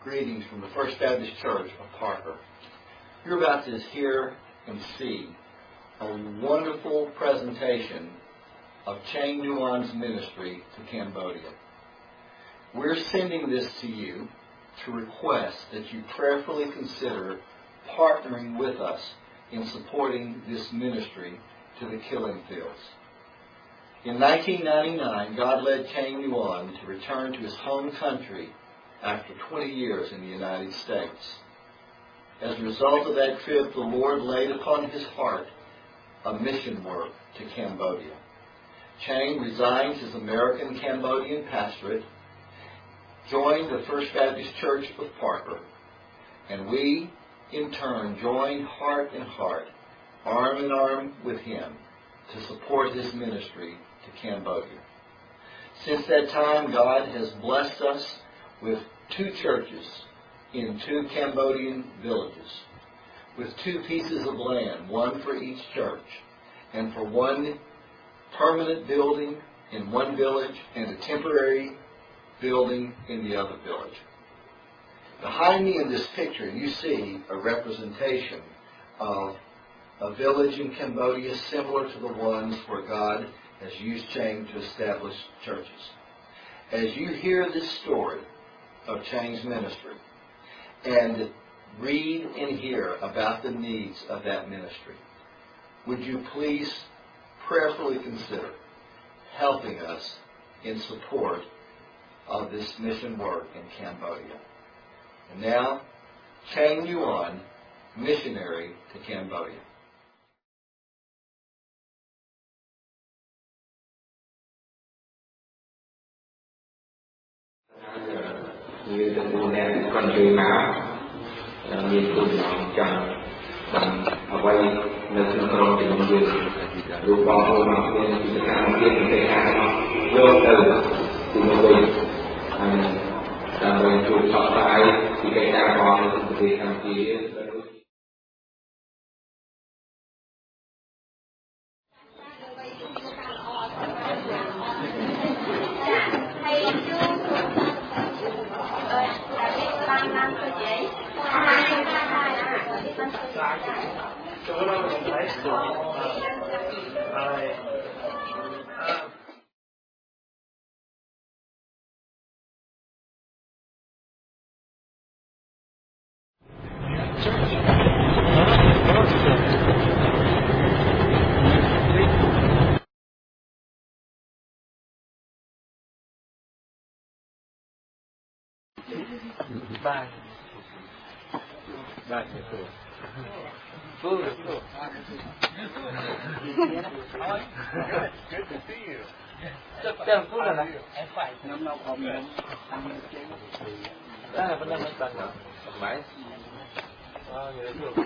Greetings from the First Baptist Church of Parker. You're about to hear and see a wonderful presentation of Chang Nguyen's ministry to Cambodia. We're sending this to you to request that you prayerfully consider partnering with us in supporting this ministry to the killing fields. In 1999, God led Chang Nguyen to return to his home country after 20 years in the United States. As a result of that trip, the Lord laid upon his heart a mission work to Cambodia. Chang resigned his American Cambodian pastorate, joined the First Baptist Church of Parker, and we, in turn, joined heart in heart, arm in arm with him, to support his ministry to Cambodia. Since that time, God has blessed us with 2 churches in 2 Cambodian villages, with 2 pieces of land, one for each church, and for 1 permanent building in one village and a temporary building in the other village. Behind me in this picture, you see a representation of a village in Cambodia similar to the ones where God has used Chang to establish churches. As you hear this story of Chang's ministry and read and hear about the needs of that ministry, would you please prayerfully consider helping us in support of this mission work in Cambodia. And now, Chang Nguyen, missionary to Cambodia. Như từng buôn em con chơi máu miền Trung nó chẳng bằng ở quay nơi nó còn thì nó dừng lúc bao nhiêu mà nên chúng ta không biết những cái khác nó vô từ nó về rồi chụp sọt lại thì cái ta còn thì thằng kia Bye. Good to see you. Đang phút là em phải năm nào không em ăn chén. Đó là bên đây mấy tầng hả? Máy. Người đấy được.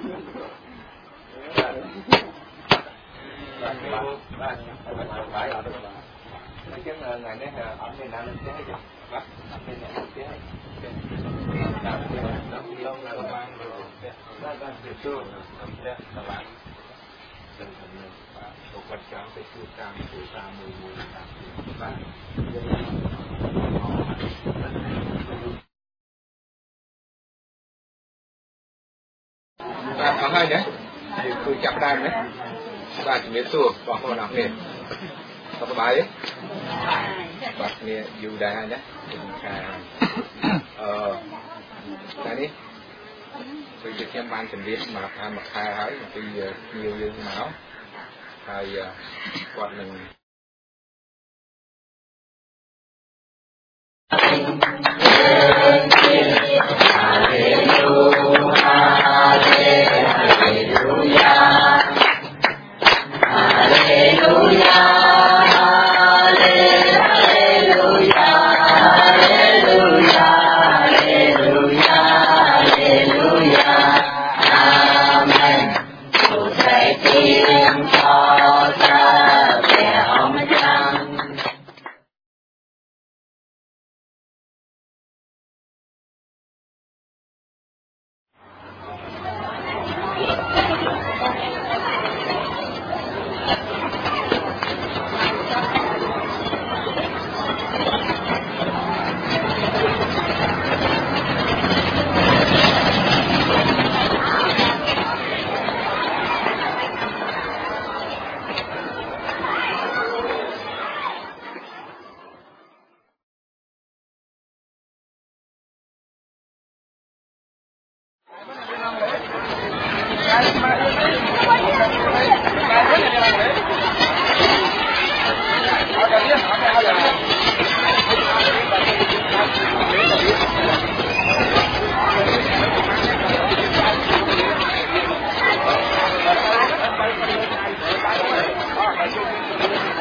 Phải ở đó. Nói chứ ngày đấy ở miền Nam lên chế vậy. Ở miền Nam lên chế. Ở hai nhé, tôi chạm đàn đấy, và chỉ biết sửa, và không làm nghề, có bài đấy, và nghề dù đại hai nhé, cái này, tôiจะthêm ban chuẩn bị mà làm một hai hái, tôi nhiều dương máu, hay quạt mình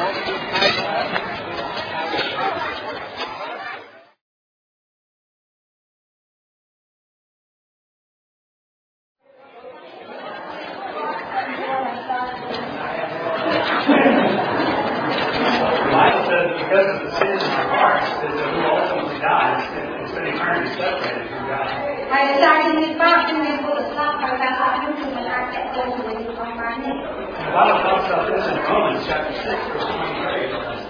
Bible says because of the sins in our hearts, that who ultimately dies and spend eternity separated from God. And the Bible talks about this in Romans chapter 6, verse 23.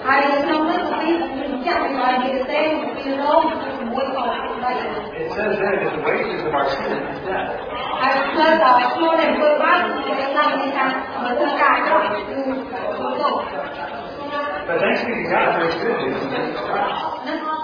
It says there that the wages of our sin is death. But thanks be to God, there's good news in Jesus Christ.